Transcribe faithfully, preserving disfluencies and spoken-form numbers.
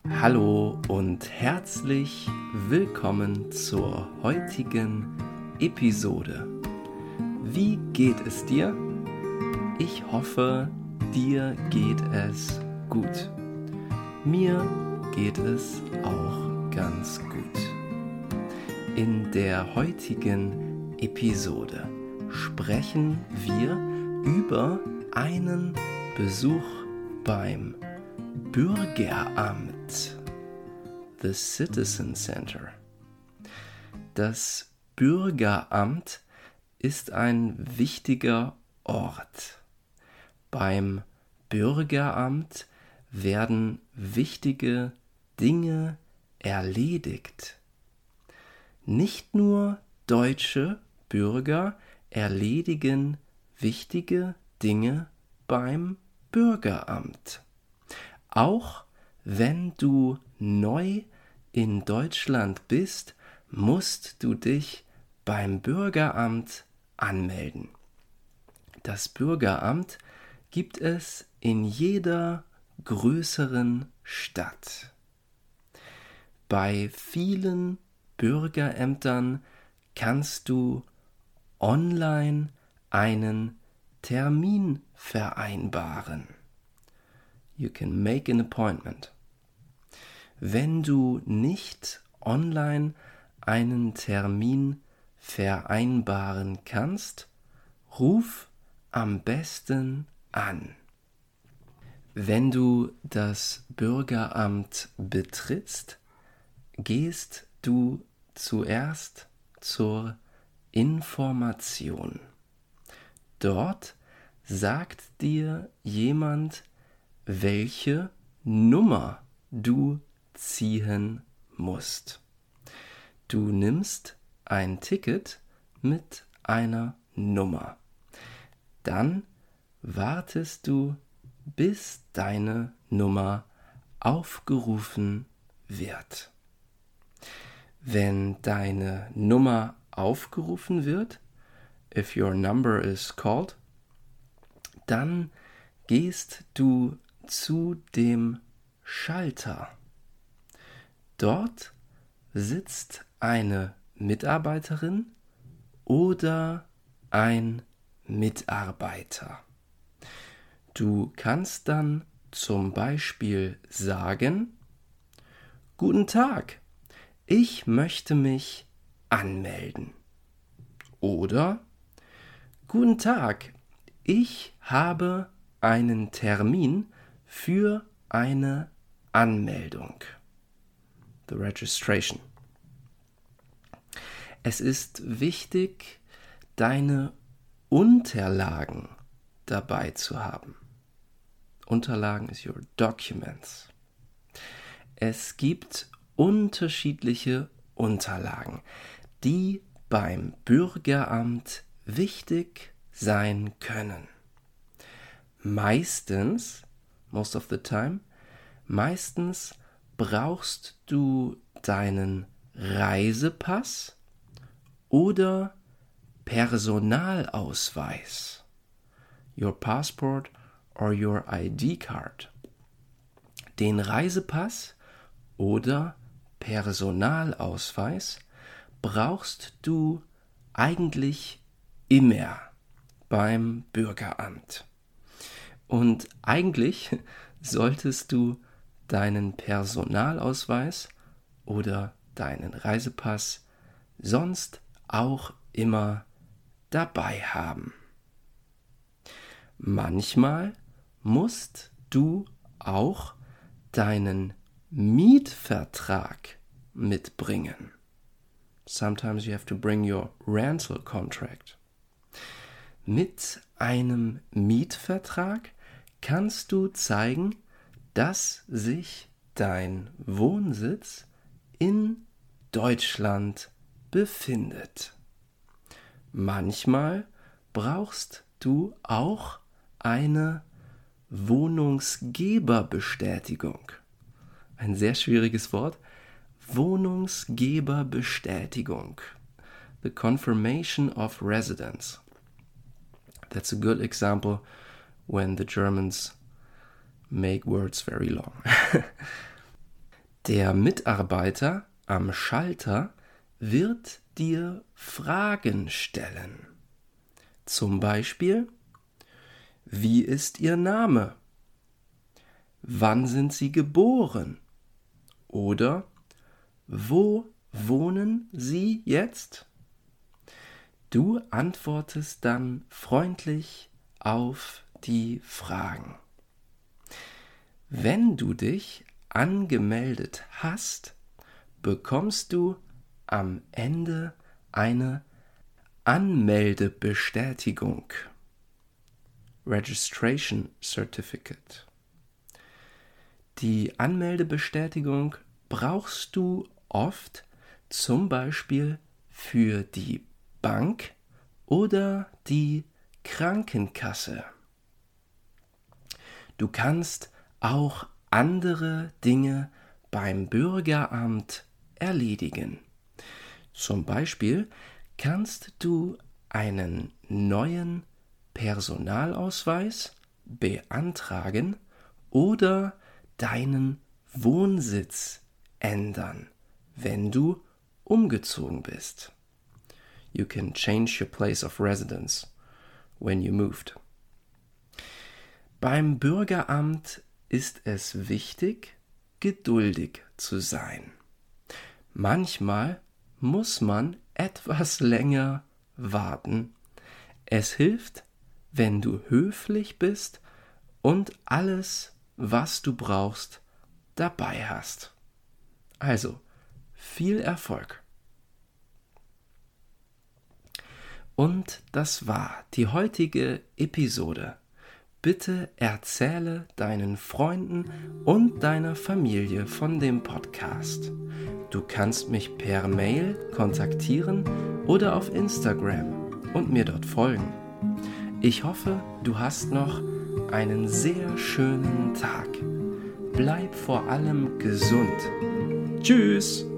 Hallo und herzlich willkommen zur heutigen Episode. Wie geht es dir? Ich hoffe, dir geht es gut. Mir geht es auch ganz gut. In der heutigen Episode sprechen wir über einen Besuch beim Bürgeramt, the Citizen Center. Das Bürgeramt ist ein wichtiger Ort. Beim Bürgeramt werden wichtige Dinge erledigt. Nicht nur deutsche Bürger erledigen wichtige Dinge beim Bürgeramt. Auch wenn du neu in Deutschland bist, musst du dich beim Bürgeramt anmelden. Das Bürgeramt gibt es in jeder größeren Stadt. Bei vielen Bürgerämtern kannst du online einen Termin vereinbaren. You can make an appointment. Wenn du nicht online einen Termin vereinbaren kannst, ruf am besten an. Wenn du das Bürgeramt betrittst, gehst du zuerst zur Information. Dort sagt dir jemand, welche Nummer du ziehen musst. Du nimmst ein Ticket mit einer Nummer. Dann wartest du, bis deine Nummer aufgerufen wird. Wenn deine Nummer aufgerufen wird, if your number is called, dann gehst du zu dem Schalter. Dort sitzt eine Mitarbeiterin oder ein Mitarbeiter. Du kannst dann zum Beispiel sagen: Guten Tag, ich möchte mich anmelden. Oder: Guten Tag, ich habe einen Termin für eine Anmeldung. The registration. Es ist wichtig, deine Unterlagen dabei zu haben. Unterlagen ist your documents. Es gibt unterschiedliche Unterlagen, die beim Bürgeramt wichtig sein können. Meistens, most of the time, meistens brauchst du deinen Reisepass oder Personalausweis, your passport or your I D card. Den Reisepass oder Personalausweis brauchst du eigentlich immer beim Bürgeramt. Und eigentlich solltest du deinen Personalausweis oder deinen Reisepass sonst auch immer dabei haben. Manchmal musst du auch deinen Mietvertrag mitbringen. Sometimes you have to bring your rental contract. Mit einem Mietvertrag kannst du zeigen, dass sich dein Wohnsitz in Deutschland befindet. Manchmal brauchst du auch eine Wohnungsgeberbestätigung. Ein sehr schwieriges Wort. Wohnungsgeberbestätigung. The confirmation of residence. That's a good example when the Germans make words very long. Der Mitarbeiter am Schalter wird dir Fragen stellen. Zum Beispiel: Wie ist Ihr Name? Wann sind Sie geboren? Oder: Wo wohnen Sie jetzt? Du antwortest dann freundlich auf die Fragen. Wenn du dich angemeldet hast, bekommst du am Ende eine Anmeldebestätigung. Registration Certificate. Die Anmeldebestätigung brauchst du oft, zum Beispiel für die Bank oder die Krankenkasse. Du kannst auch andere Dinge beim Bürgeramt erledigen. Zum Beispiel kannst du einen neuen Personalausweis beantragen oder deinen Wohnsitz ändern, wenn du umgezogen bist. You can change your place of residence when you moved. Beim Bürgeramt ist es wichtig, geduldig zu sein. Manchmal muss man etwas länger warten. Es hilft, wenn du höflich bist und alles, was du brauchst, dabei hast. Also, viel Erfolg. Und das war die heutige Episode. Bitte erzähle deinen Freunden und deiner Familie von dem Podcast. Du kannst mich per Mail kontaktieren oder auf Instagram und mir dort folgen. Ich hoffe, du hast noch einen sehr schönen Tag. Bleib vor allem gesund. Tschüss!